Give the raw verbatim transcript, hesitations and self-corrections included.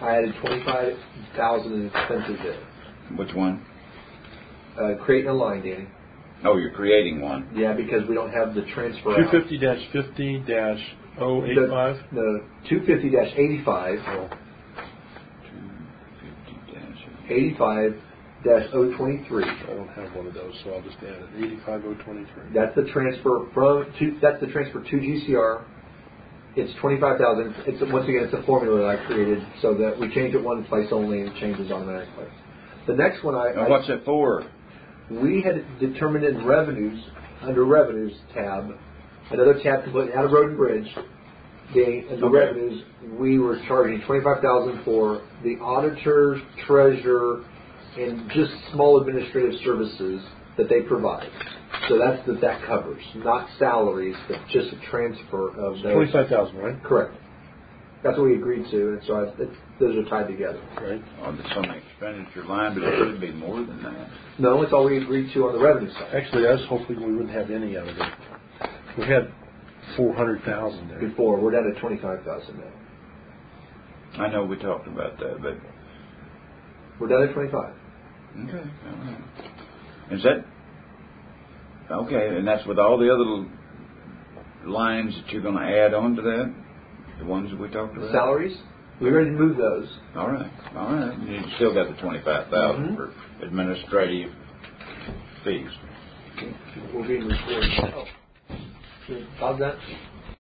I added twenty-five thousand in expenses there. Which one? Uh, creating a line, Danny. Oh, you're creating one. Yeah, because we don't have the transfer. two fifty dash fifty dash oh eight five? No, two fifty dash eighty-five. Oh. two fifty dash eighty-five dash oh twenty-three. I don't have one of those, so I'll just add it. eighty-five oh twenty-three. That's the transfer from to, that's the transfer to G C R. It's twenty-five thousand. It's once again it's a formula that I created so that we change it one place only and it changes automatically. The next one I, Now, I what's it for? We had determined in revenues, under revenues tab, another tab completely out of road and bridge, the, in the okay. revenues, we were charging twenty-five thousand dollars for the auditor, treasurer, and just small administrative services that they provide. So that's what that covers, not salaries, but just a transfer of those. twenty-five thousand dollars, right? Correct. That's what we agreed to, and so I, it, those are tied together. Right. On the some expenditure line, but it should be more than that. No, it's all we agreed to on the revenue side. Actually, I was hoping we wouldn't have any out of it. We had four hundred thousand dollars there. Before, we're down to twenty-five thousand dollars now. I know we talked about that, but... We're down to twenty-five. Okay, all right. Is that... Okay, and that's with all the other lines that you're going to add on to that? The ones that we talked about? Salaries? We're ready to move those. All right, all right. You still got the twenty-five thousand dollars mm-hmm. for administrative fees. We'll be recording. Oh. How's that?